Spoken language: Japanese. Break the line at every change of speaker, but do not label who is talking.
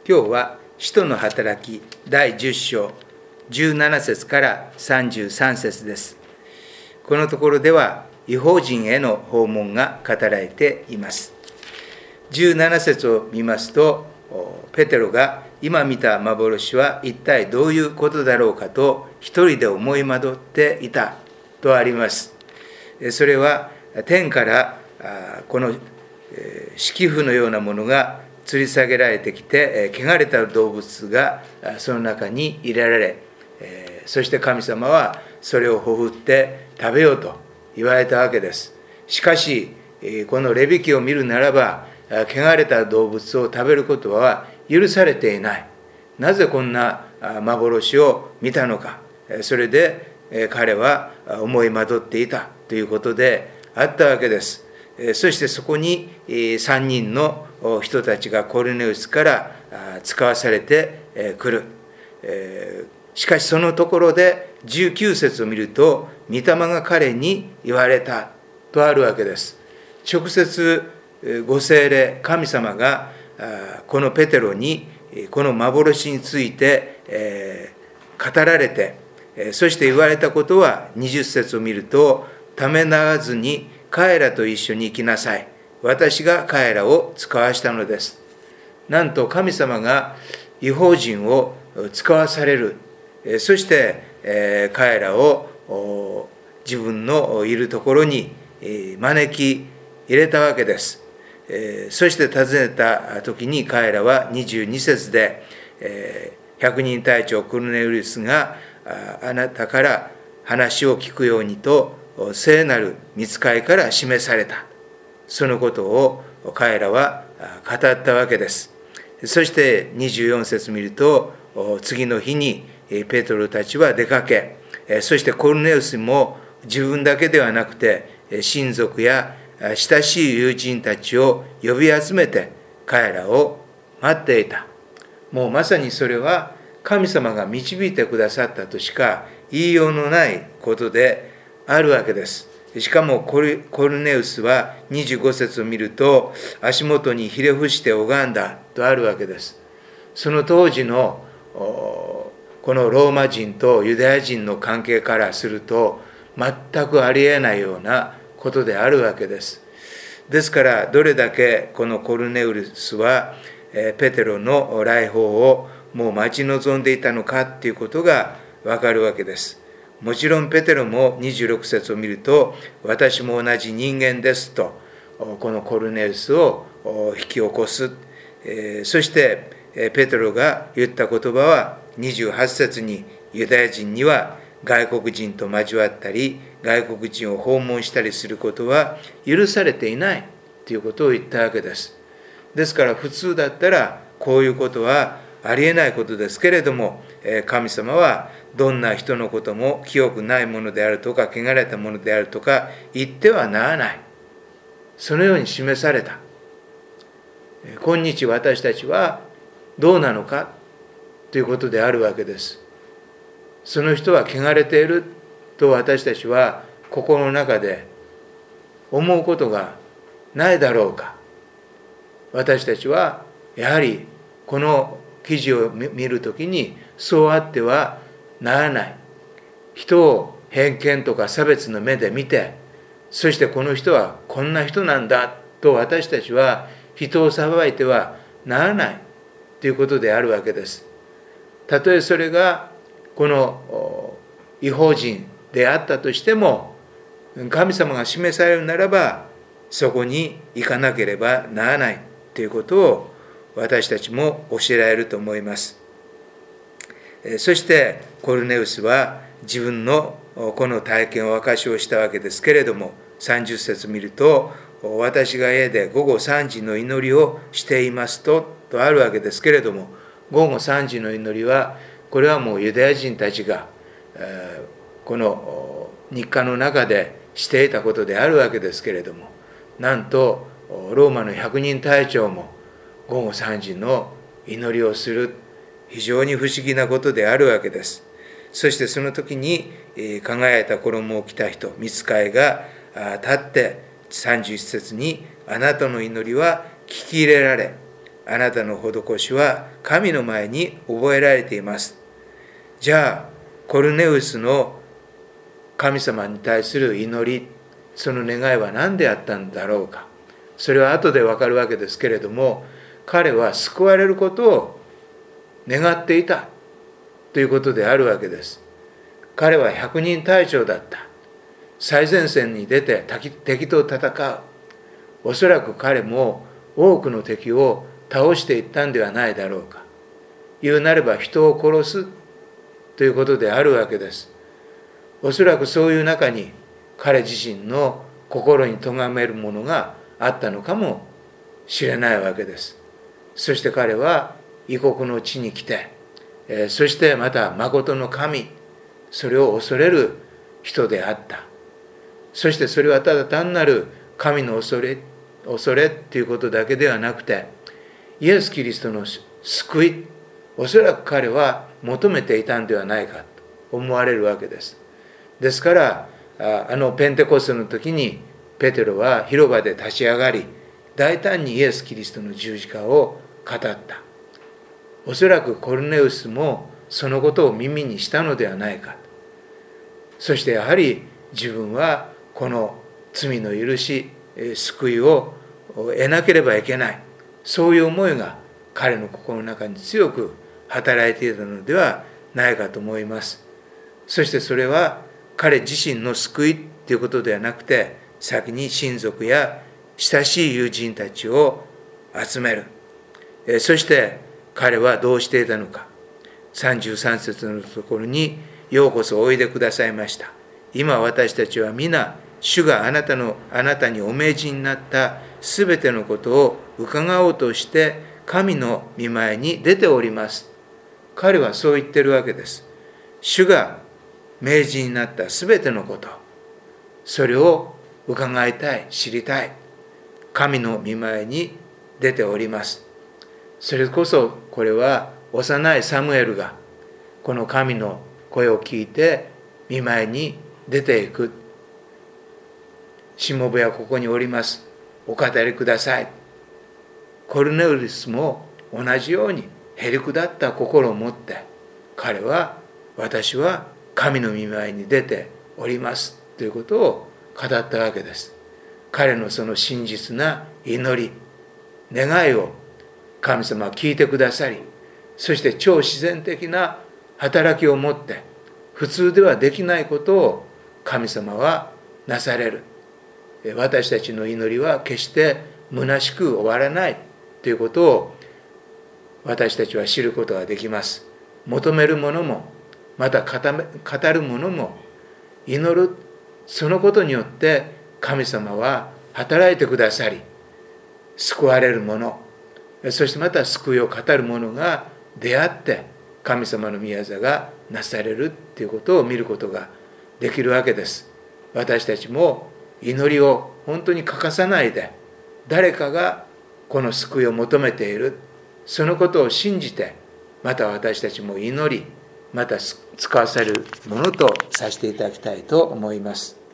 今日は使徒の働き第10章17節から33節です。このところでは異邦人への訪問が語られています。17節を見ますと、ペテロが今見た幻は一体どういうことだろうかと一人で思い惑っていたとあります。それは天からこの敷布のようなものが吊り下げられてきて、汚れた動物がその中に入れられ、そして神様はそれをほふって食べようと言われたわけです。しかしこのレビ記を見るならば、汚れた動物を食べることは許されていない。なぜこんな幻を見たのか。それで彼は思い惑っていたということであったわけです。そしてそこに3人の人たちがコルネウスから使わされてくる。しかしそのところで19節を見ると、御霊が彼に言われたとあるわけです。直接ご聖霊、神様がこのペテロにこの幻について語られて、そして言われたことは20節を見ると、ためならずに彼らと一緒に行きなさい。私が彼らを使わしたのです。なんと神様が異邦人を使わされる。そして彼らを自分のいるところに招き入れたわけです。そして訪ねた時に彼らは22節で、百人隊長コルネリウスがあなたから話を聞くようにと聖なる御使いから示された。そのことを彼らは語ったわけです。そして24節見ると、次の日にペテロたちは出かけ、そしてコルネウスも自分だけではなくて親族や親しい友人たちを呼び集めて彼らを待っていた。もうまさにそれは神様が導いてくださったとしか言いようのないことであるわけです。しかもコルネウスは25節を見ると、足元にひれ伏して拝んだとあるわけです。その当時のこのローマ人とユダヤ人の関係からすると全くありえないようなことであるわけです。ですからどれだけこのコルネウスはペテロの来訪をもう待ち望んでいたのかということがわかるわけです。もちろんペテロも26節を見ると、私も同じ人間ですとこのコルネウスを引き起こす。そしてペテロが言った言葉は28節に、ユダヤ人には外国人と交わったり外国人を訪問したりすることは許されていないということを言ったわけです。ですから普通だったらこういうことはありえないことですけれども、神様はどんな人のことも清くないものであるとか汚れたものであるとか言ってはならない。そのように示された。今日私たちはどうなのかということであるわけです。その人は汚れていると私たちは心の中で思うことがないだろうか。私たちはやはりこの記事を見るときにそうあってはならない。人を偏見とか差別の目で見て、そしてこの人はこんな人なんだと私たちは人を裁いてはならないということであるわけです。たとえそれがこの異邦人であったとしても、神様が示されるならばそこに行かなければならないということを私たちも教えられると思います。そしてコルネウスは自分のこの体験を証しをしたわけですけれども、30節見ると、私が家で午後3時の祈りをしていますとあるわけですけれども、午後3時の祈りはこれはもうユダヤ人たちがこの日課の中でしていたことであるわけですけれども、なんとローマの百人隊長も午後3時の祈りをする、非常に不思議なことであるわけです。そしてその時に輝いた衣を着た人、御使いが立って31節に、あなたの祈りは聞き入れられ、 あなたの施しは神の前に覚えられています。じゃあ、コルネウスの神様に対する祈り、その願いは何であったんだろうか。それは後でわかるわけですけれども、彼は救われることを願っていたということであるわけです。彼は100人隊長だった。最前線に出て敵と戦う。おそらく彼も多くの敵を倒していったんではないだろうか。言うなれば人を殺すということであるわけです。おそらくそういう中に彼自身の心に咎めるものがあったのかもしれないわけです。そして彼は異国の地に来て、そしてまた誠の神、それを恐れる人であった。そしてそれはただ単なる神の恐れっていうことだけではなくて、イエス・キリストの救い、おそらく彼は求めていたんではないかと思われるわけです。ですから、ペンテコステの時にペテロは広場で立ち上がり、大胆にイエス・キリストの十字架を語った。おそらくコルネウスもそのことを耳にしたのではないか。そしてやはり自分はこの罪の許し、救いを得なければいけない。そういう思いが彼の心の中に強く働いていたのではないかと思います。そしてそれは彼自身の救いということではなくて、先に親族や親しい友人たちを集める。そして彼はどうしていたのか。33節のところに、ようこそおいでくださいました。今私たちは皆、主があなたにお命じになったすべてのことを伺おうとして神の御前に出ております。彼はそう言ってるわけです。主が命じになったすべてのこと、それを伺いたい、知りたい。神の御前に出ております。それこそこれは幼いサムエルがこの神の声を聞いて御前に出ていく。しもべはここにおります。お語りください。コルネウスも同じようにへりくだった心を持って、彼は私は神の御前に出ておりますということを語ったわけです。彼のその真実な祈り、願いを神様は聞いてくださり、そして超自然的な働きを持って普通ではできないことを神様はなされる。私たちの祈りは決して虚しく終わらないということを私たちは知ることができます。求めるものも、また語るものも、祈る、そのことによって神様は働いてくださり、救われるもの、そしてまた救いを語るものが出会って神様の御業がなされるということを見ることができるわけです。私たちも祈りを本当に欠かさないで、誰かがこの救いを求めている、そのことを信じて、また私たちも祈り、また使わせるものとさせていただきたいと思います。